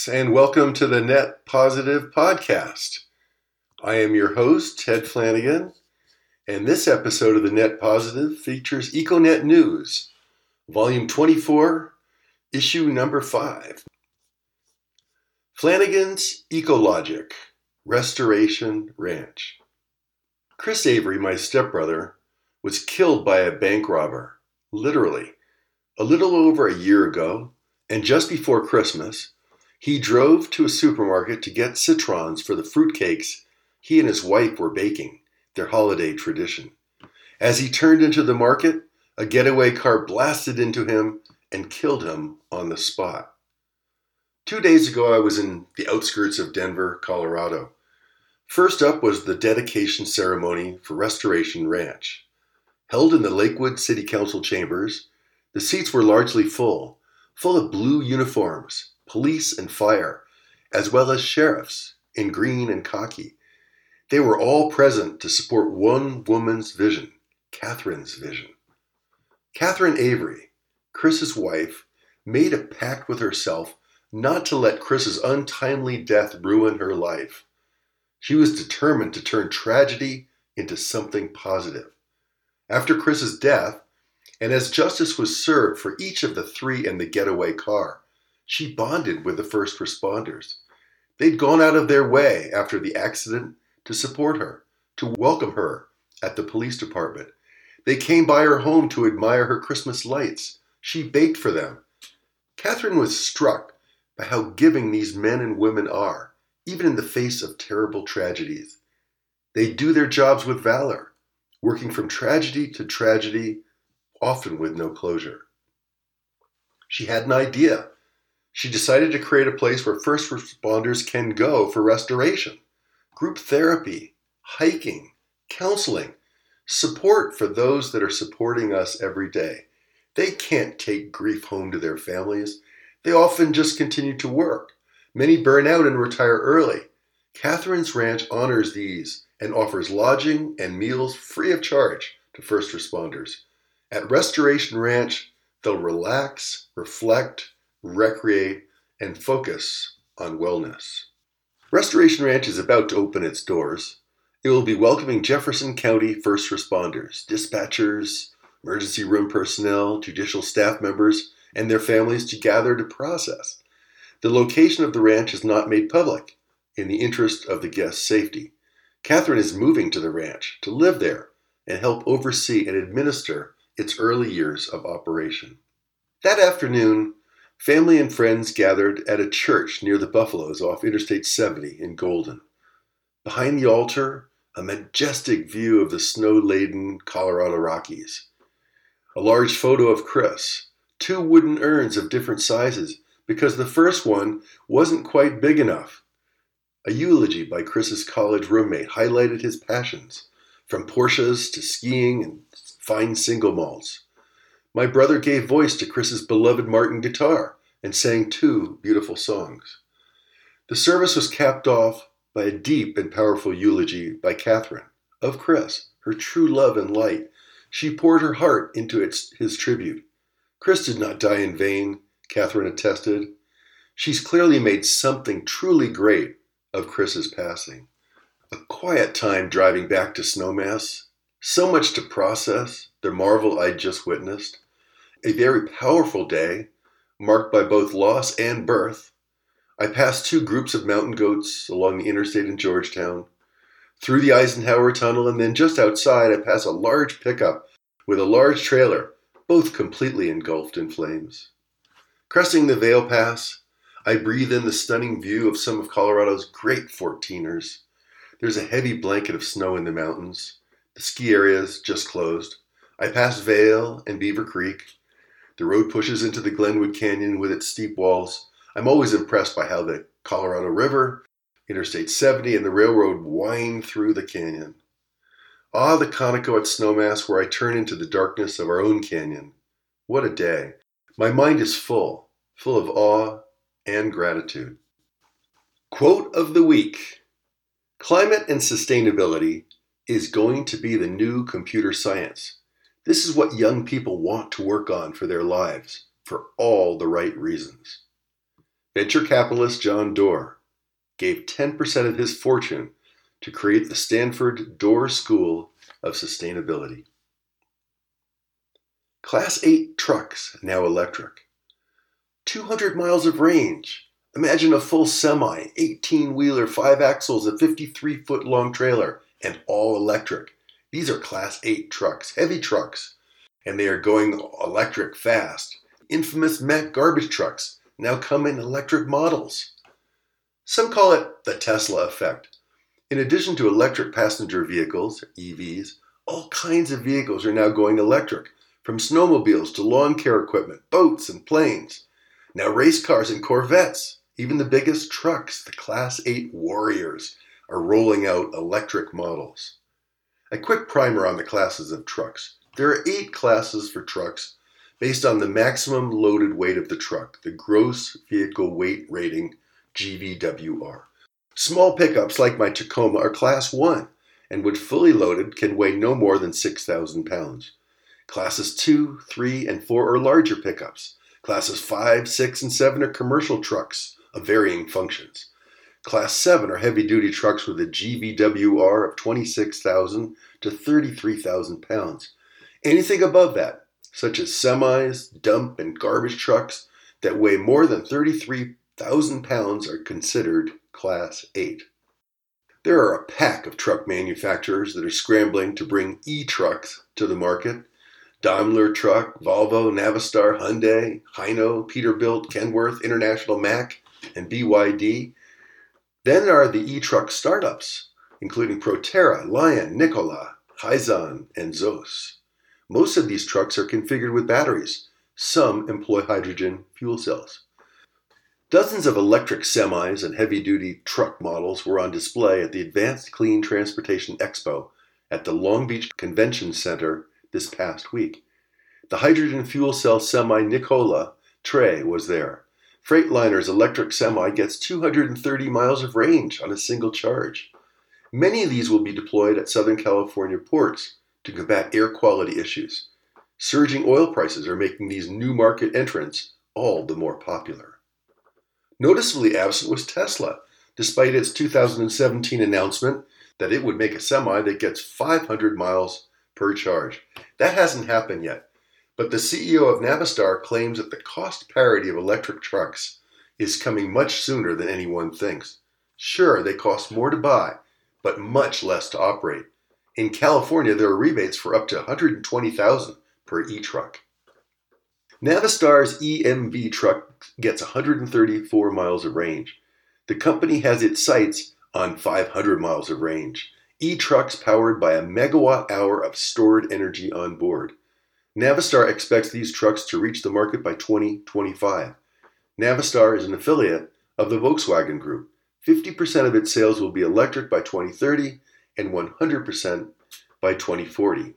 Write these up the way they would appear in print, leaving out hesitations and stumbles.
and welcome to the Net Positive Podcast. I am your host, Ted Flanagan, and this episode of the Net Positive features EcoNet News, Volume 24, Issue Number 5. Flanagan's Ecologic, Restoration Ranch. Chris Avery, my stepbrother, was killed by a bank robber, literally, a little over a year ago, and just before Christmas, he drove to a supermarket to get citrons for the fruitcakes he and his wife were baking, their holiday tradition. As he turned into the market, a getaway car blasted into him and killed him on the spot. 2 days ago, I was in the outskirts of Denver, Colorado. First up was the dedication ceremony for Restoration Ranch. Held in the Lakewood City Council chambers, the seats were largely full of blue uniforms, police and fire, as well as sheriffs in green and khaki. They were all present to support one woman's vision, Catherine's vision. Catherine Avery, Chris's wife, made a pact with herself not to let Chris's untimely death ruin her life. She was determined to turn tragedy into something positive. After Chris's death, and as justice was served for each of the three in the getaway car, she bonded with the first responders. They'd gone out of their way after the accident to support her, to welcome her at the police department. They came by her home to admire her Christmas lights. She baked for them. Catherine was struck by how giving these men and women are, even in the face of terrible tragedies. They do their jobs with valor, working from tragedy to tragedy, often with no closure. She had an idea. She decided to create a place where first responders can go for restoration, group therapy, hiking, counseling, support for those that are supporting us every day. They can't take grief home to their families. They often just continue to work. Many burn out and retire early. Catherine's Ranch honors these and offers lodging and meals free of charge to first responders. At Restoration Ranch, they'll relax, reflect, recreate, and focus on wellness. Restoration Ranch is about to open its doors. It will be welcoming Jefferson County first responders, dispatchers, emergency room personnel, judicial staff members, and their families to gather to process. The location of the ranch is not made public in the interest of the guests' safety. Catherine is moving to the ranch to live there and help oversee and administer its early years of operation. That afternoon, family and friends gathered at a church near the Buffaloes off Interstate 70 in Golden. Behind the altar, a majestic view of the snow-laden Colorado Rockies. A large photo of Chris, 2 wooden urns of different sizes because the first one wasn't quite big enough. A eulogy by Chris's college roommate highlighted his passions, from Porsches to skiing and fine single malts. My brother gave voice to Chris's beloved Martin guitar and sang 2 beautiful songs. The service was capped off by a deep and powerful eulogy by Catherine of Chris, her true love and light. She poured her heart into his tribute. Chris did not die in vain, Catherine attested. She's clearly made something truly great of Chris's passing. A quiet time driving back to Snowmass. So much to process, the marvel I'd just witnessed. A very powerful day, marked by both loss and birth. I passed 2 groups of mountain goats along the interstate in Georgetown, through the Eisenhower Tunnel, and then just outside I passed a large pickup with a large trailer, both completely engulfed in flames. Cresting the Vail Pass, I breathe in the stunning view of some of Colorado's great 14ers. There's a heavy blanket of snow in the mountains. The ski area's just closed. I pass Vail and Beaver Creek. The road pushes into the Glenwood Canyon with its steep walls. I'm always impressed by how the Colorado River, Interstate 70, and the railroad wind through the canyon. Ah, the Conoco at Snowmass, where I turn into the darkness of our own canyon. What a day. My mind is full of awe and gratitude. Quote of the week. Climate and sustainability is going to be the new computer science. This is what young people want to work on for their lives, for all the right reasons. Venture capitalist John Doerr gave 10% of his fortune to create the Stanford Doerr School of Sustainability. Class 8 trucks, now electric. 200 miles of range. Imagine a full semi, 18-wheeler, 5 axles, a 53-foot long trailer, and all electric. These are Class 8 trucks, heavy trucks, and they are going electric fast. Infamous Mack garbage trucks now come in electric models. Some call it the Tesla effect. In addition to electric passenger vehicles, EVs, all kinds of vehicles are now going electric, from snowmobiles to lawn care equipment, boats and planes. Now race cars and Corvettes, even the biggest trucks, the Class 8 Warriors, are rolling out electric models. A quick primer on the classes of trucks. There are 8 classes for trucks based on the maximum loaded weight of the truck, the Gross Vehicle Weight Rating, GVWR. Small pickups like my Tacoma are Class 1, and when fully loaded can weigh no more than 6,000 pounds. Classes 2, 3, and 4 are larger pickups. Classes 5, 6, and 7 are commercial trucks of varying functions. Class 7 are heavy-duty trucks with a GVWR of 26,000 to 33,000 pounds. Anything above that, such as semis, dump, and garbage trucks that weigh more than 33,000 pounds are considered Class 8. There are a pack of truck manufacturers that are scrambling to bring e-trucks to the market. Daimler Truck, Volvo, Navistar, Hyundai, Hino, Peterbilt, Kenworth, International Mack, and BYD. Then there are the e-truck startups, including Proterra, Lion, Nikola, Hyzon, and Zos. Most of these trucks are configured with batteries. Some employ hydrogen fuel cells. Dozens of electric semis and heavy-duty truck models were on display at the Advanced Clean Transportation Expo at the Long Beach Convention Center this past week. The hydrogen fuel cell semi Nikola Tre was there. Freightliner's electric semi gets 230 miles of range on a single charge. Many of these will be deployed at Southern California ports to combat air quality issues. Surging oil prices are making these new market entrants all the more popular. Noticeably absent was Tesla, despite its 2017 announcement that it would make a semi that gets 500 miles per charge. That hasn't happened yet, but the CEO of Navistar claims that the cost parity of electric trucks is coming much sooner than anyone thinks. Sure, they cost more to buy, but much less to operate. In California, there are rebates for up to $120,000 per e-truck. Navistar's EMV truck gets 134 miles of range. The company has its sights on 500 miles of range. E-trucks powered by a megawatt-hour of stored energy on board. Navistar expects these trucks to reach the market by 2025. Navistar is an affiliate of the Volkswagen Group. 50% of its sales will be electric by 2030 and 100% by 2040.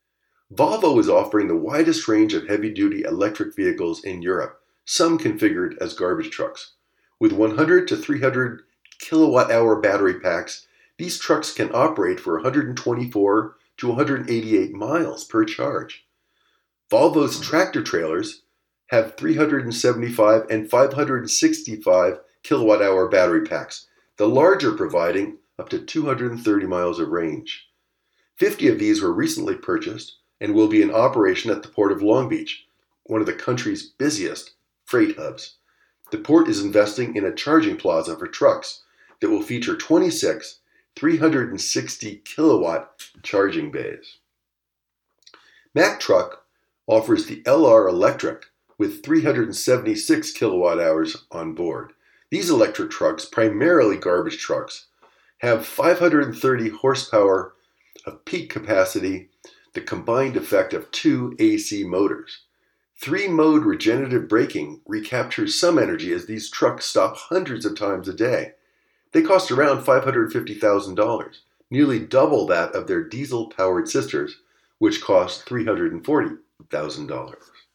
Volvo is offering the widest range of heavy-duty electric vehicles in Europe, some configured as garbage trucks. With 100 to 300 kilowatt-hour battery packs, these trucks can operate for 124 to 188 miles per charge. Volvo's tractor trailers have 375 and 565 kilowatt-hour battery packs, the larger providing up to 230 miles of range. 50 of these were recently purchased and will be in operation at the Port of Long Beach, one of the country's busiest freight hubs. The port is investing in a charging plaza for trucks that will feature 26 360 kilowatt charging bays. Mack Truck offers the LR Electric with 376 kilowatt hours on board. These electric trucks, primarily garbage trucks, have 530 horsepower of peak capacity, the combined effect of 2 AC motors. 3-mode regenerative braking recaptures some energy as these trucks stop hundreds of times a day. They cost around $550,000, nearly double that of their diesel-powered sisters, which cost $340,000.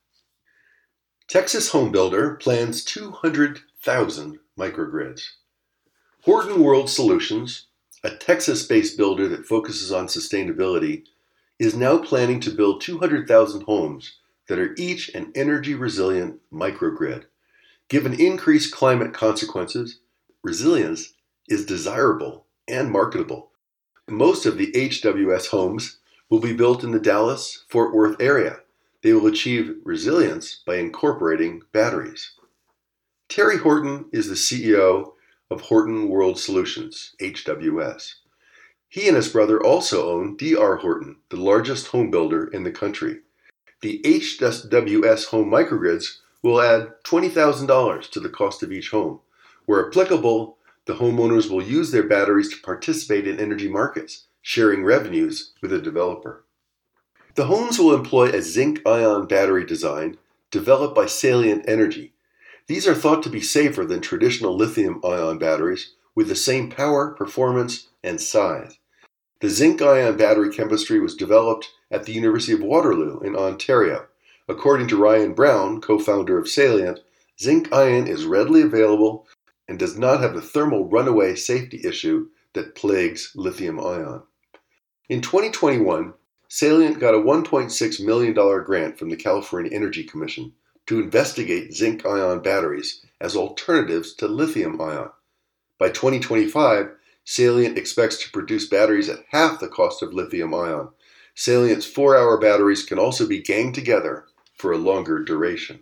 Texas homebuilder plans 200,000 microgrids. Horton World Solutions, a Texas-based builder that focuses on sustainability, is now planning to build 200,000 homes that are each an energy-resilient microgrid. Given increased climate consequences, resilience is desirable and marketable. Most of the HWS homes will be built in the Dallas-Fort Worth area. They will achieve resilience by incorporating batteries. Terry Horton is the CEO of Horton World Solutions, HWS. He and his brother also own D.R. Horton, the largest home builder in the country. The HWS home microgrids will add $20,000 to the cost of each home. Where applicable, the homeowners will use their batteries to participate in energy markets, sharing revenues with the developer. The homes will employ a zinc-ion battery design developed by Salient Energy. These are thought to be safer than traditional lithium-ion batteries with the same power, performance, and size. The zinc-ion battery chemistry was developed at the University of Waterloo in Ontario. According to Ryan Brown, co-founder of Salient, zinc-ion is readily available and does not have the thermal runaway safety issue that plagues lithium-ion. In 2021, Salient got a $1.6 million grant from the California Energy Commission to investigate zinc-ion batteries as alternatives to lithium-ion. By 2025, Salient expects to produce batteries at half the cost of lithium-ion. Salient's 4-hour batteries can also be ganged together for a longer duration.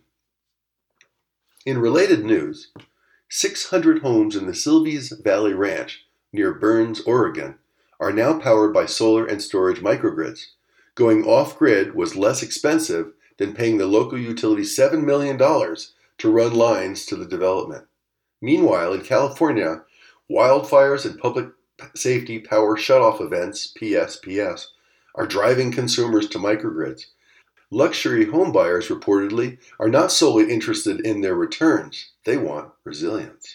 In related news, 600 homes in the Silvies Valley Ranch near Burns, Oregon, are now powered by solar and storage microgrids. Going off-grid was less expensive than paying the local utility $7 million to run lines to the development. Meanwhile, in California, wildfires and public safety power shutoff events, PSPS, are driving consumers to microgrids. Luxury home buyers reportedly are not solely interested in their returns, they want resilience.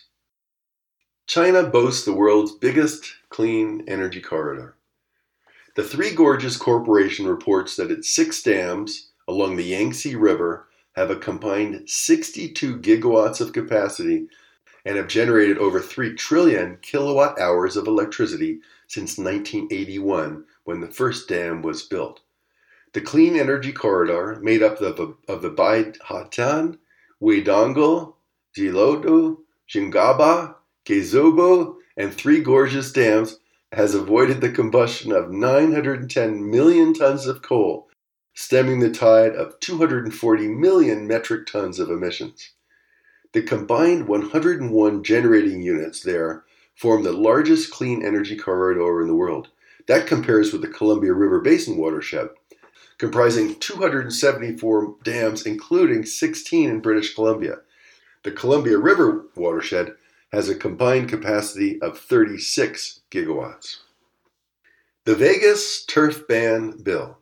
China boasts the world's biggest clean energy corridor. The Three Gorges Corporation reports that its 6 dams along the Yangtze River have a combined 62 gigawatts of capacity and have generated over 3 trillion kilowatt hours of electricity since 1981 when the first dam was built. The Clean Energy Corridor, made up of the Baihatan, Weidongol, Jilodo, Jingaba, Gezobo, and Three Gorges dams, has avoided the combustion of 910 million tons of coal, stemming the tide of 240 million metric tons of emissions. The combined 101 generating units there form the largest clean energy corridor in the world. That compares with the Columbia River Basin watershed, comprising 274 dams, including 16 in British Columbia. The Columbia River watershed has a combined capacity of 36 gigawatts. The Vegas Turf Ban Bill.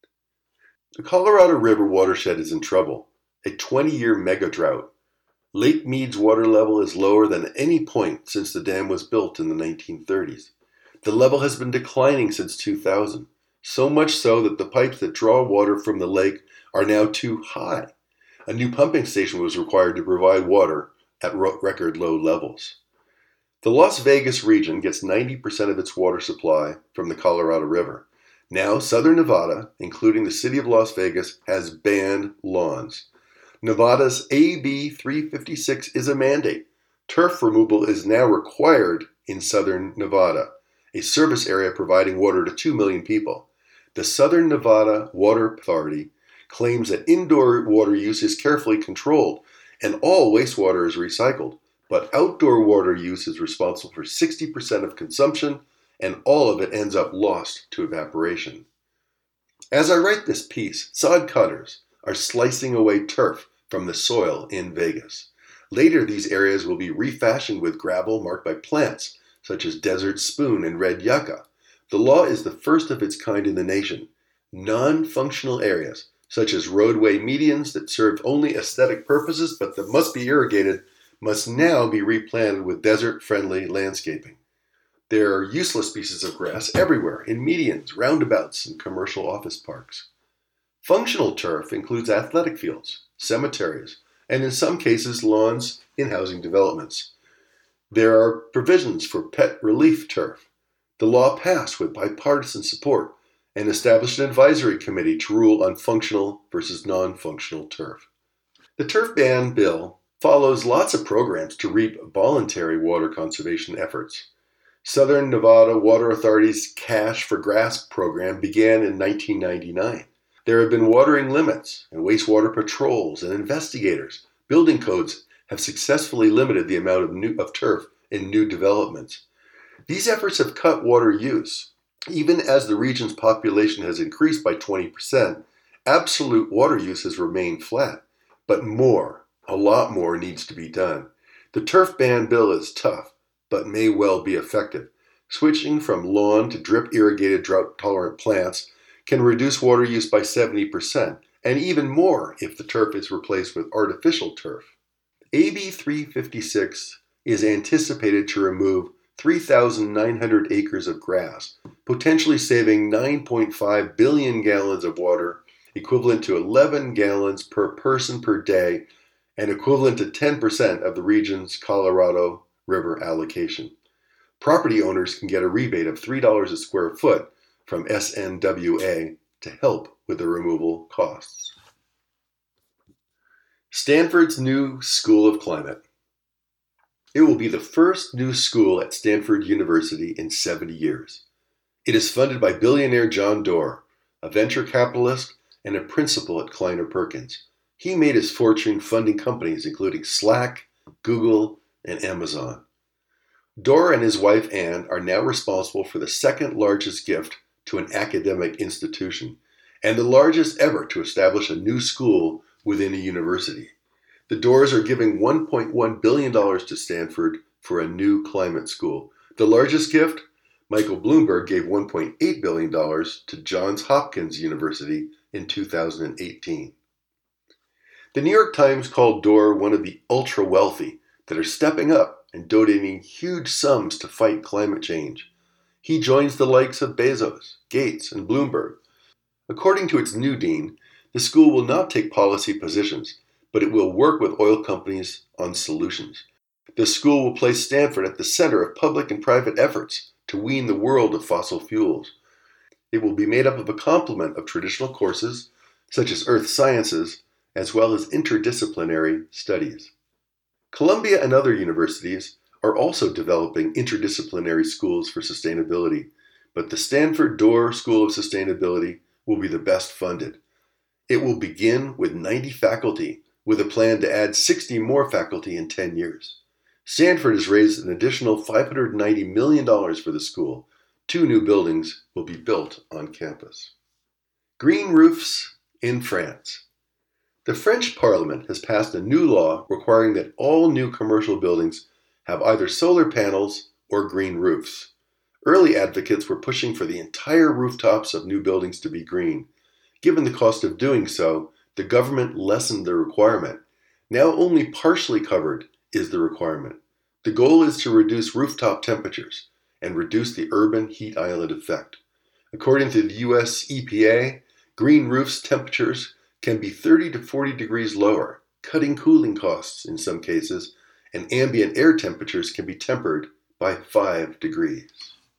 The Colorado River watershed is in trouble. A 20-year mega drought. Lake Mead's water level is lower than at any point since the dam was built in the 1930s. The level has been declining since 2000, so much so that the pipes that draw water from the lake are now too high. A new pumping station was required to provide water at record low levels. The Las Vegas region gets 90% of its water supply from the Colorado River. Now, Southern Nevada, including the city of Las Vegas, has banned lawns. Nevada's AB 356 is a mandate. Turf removal is now required in Southern Nevada, a service area providing water to 2 million people. The Southern Nevada Water Authority claims that indoor water use is carefully controlled and all wastewater is recycled, but outdoor water use is responsible for 60% of consumption and all of it ends up lost to evaporation. As I write this piece, sod cutters are slicing away turf from the soil in Vegas. Later, these areas will be refashioned with gravel marked by plants, such as desert spoon and red yucca. The law is the first of its kind in the nation. Non-functional areas, such as roadway medians that serve only aesthetic purposes but that must be irrigated, must now be replanted with desert-friendly landscaping. There are useless pieces of grass everywhere, in medians, roundabouts, and commercial office parks. Functional turf includes athletic fields, cemeteries, and in some cases lawns in housing developments. There are provisions for pet relief turf. The law passed with bipartisan support and established an advisory committee to rule on functional versus non-functional turf. The Turf Ban Bill follows lots of programs to reap voluntary water conservation efforts. Southern Nevada Water Authority's Cash for Grass program began in 1999. There have been watering limits and wastewater patrols and investigators. Building codes have successfully limited the amount of turf in new developments. These efforts have cut water use. Even as the region's population has increased by 20%, absolute water use has remained flat. But a lot more needs to be done. The turf ban bill is tough, but may well be effective. Switching from lawn to drip-irrigated drought-tolerant plants can reduce water use by 70%, and even more if the turf is replaced with artificial turf. AB 356 is anticipated to remove 3,900 acres of grass, potentially saving 9.5 billion gallons of water, equivalent to 11 gallons per person per day, and equivalent to 10% of the region's Colorado River allocation. Property owners can get a rebate of $3 a square foot from SNWA to help with the removal costs. Stanford's new School of Climate. It will be the first new school at Stanford University in 70 years. It is funded by billionaire John Doerr, a venture capitalist and a principal at Kleiner Perkins. He made his fortune funding companies including Slack, Google, and Amazon. Doerr and his wife Ann are now responsible for the second largest gift to an academic institution, and the largest ever to establish a new school within a university. The Doerrs are giving $1.1 billion to Stanford for a new climate school. The largest gift? Michael Bloomberg gave $1.8 billion to Johns Hopkins University in 2018. The New York Times called Doerr one of the ultra-wealthy that are stepping up and donating huge sums to fight climate change. He joins the likes of Bezos, Gates, and Bloomberg. According to its new dean, the school will not take policy positions, but it will work with oil companies on solutions. The school will place Stanford at the center of public and private efforts to wean the world of fossil fuels. It will be made up of a complement of traditional courses, such as earth sciences, as well as interdisciplinary studies. Columbia and other universities are also developing interdisciplinary schools for sustainability, but the Stanford Doerr School of Sustainability will be the best funded. It will begin with 90 faculty, with a plan to add 60 more faculty in 10 years. Stanford has raised an additional $590 million for the school. 2 new buildings will be built on campus. Green roofs in France. The French Parliament has passed a new law requiring that all new commercial buildings have either solar panels or green roofs. Early advocates were pushing for the entire rooftops of new buildings to be green. Given the cost of doing so, the government lessened the requirement. Now only partially covered is the requirement. The goal is to reduce rooftop temperatures and reduce the urban heat island effect. According to the US EPA, green roofs temperatures can be 30 to 40 degrees lower, cutting cooling costs in some cases, and ambient air temperatures can be tempered by 5 degrees.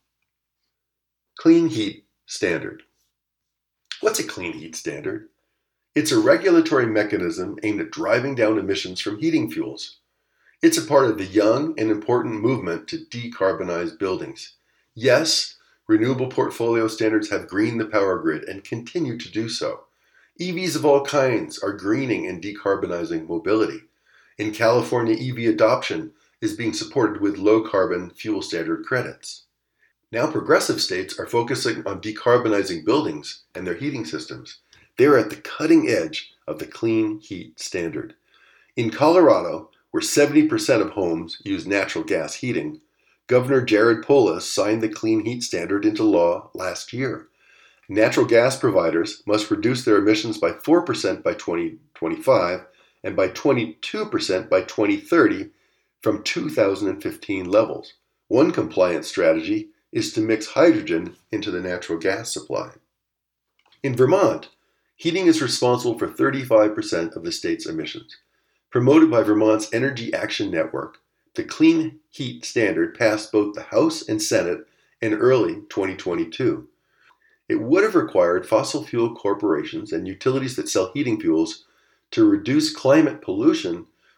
Clean Heat Standard. What's a clean heat standard? It's a regulatory mechanism aimed at driving down emissions from heating fuels. It's a part of the young and important movement to decarbonize buildings. Yes, renewable portfolio standards have greened the power grid and continue to do so. EVs of all kinds are greening and decarbonizing mobility. In California, EV adoption is being supported with low-carbon fuel standard credits. Now progressive states are focusing on decarbonizing buildings and their heating systems. They're at the cutting edge of the clean heat standard. In Colorado, where 70% of homes use natural gas heating, Governor Jared Polis signed the clean heat standard into law last year. Natural gas providers must reduce their emissions by 4% by 2025 and by 22% by 2030 from 2015 levels. One compliance strategy is to mix hydrogen into the natural gas supply. In Vermont, heating is responsible for 35% of the state's emissions. Promoted by Vermont's Energy Action Network, the Clean Heat Standard passed both the House and Senate in early 2022. It would have required fossil fuel corporations and utilities that sell heating fuels to reduce climate pollution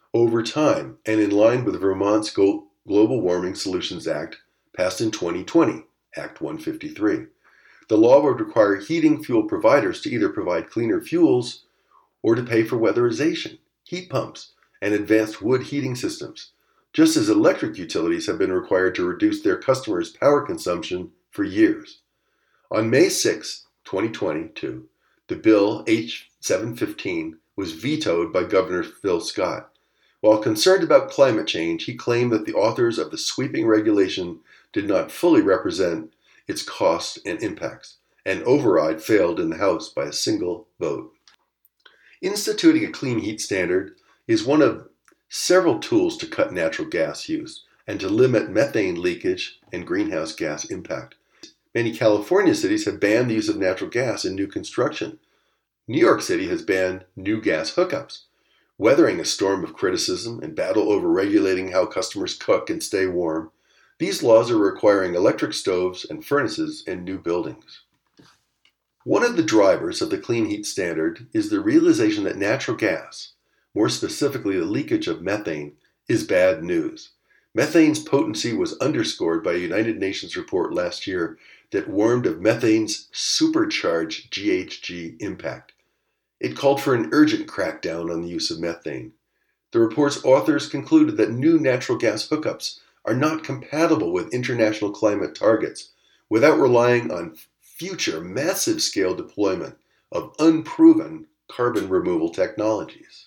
over time and in line with Vermont's Global Warming Solutions Act passed in 2020, Act 153. The law would require heating fuel providers to either provide cleaner fuels or to pay for weatherization, heat pumps, and advanced wood heating systems, just as electric utilities have been required to reduce their customers' power consumption for years. On May 6, 2022, the bill H715 was vetoed by Governor Phil Scott. While concerned about climate change, he claimed that the authors of the sweeping regulation did not fully represent its costs and impacts. An override failed in the House by a single vote. Instituting a clean heat standard is one of several tools to cut natural gas use and to limit methane leakage and greenhouse gas impact. Many California cities have banned the use of natural gas in new construction. New York City has banned new gas hookups. Weathering a storm of criticism and battle over regulating how customers cook and stay warm, these laws are requiring electric stoves and furnaces in new buildings. One of the drivers of the Clean Heat Standard is the realization that natural gas, more specifically the leakage of methane, is bad news. Methane's potency was underscored by a United Nations report last year that warned of methane's supercharged GHG impact. It called for an urgent crackdown on the use of methane. The report's authors concluded that new natural gas hookups are not compatible with international climate targets without relying on future massive-scale deployment of unproven carbon removal technologies.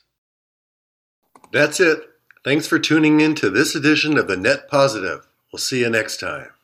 That's it. Thanks for tuning in to this edition of The Net Positive. We'll see you next time.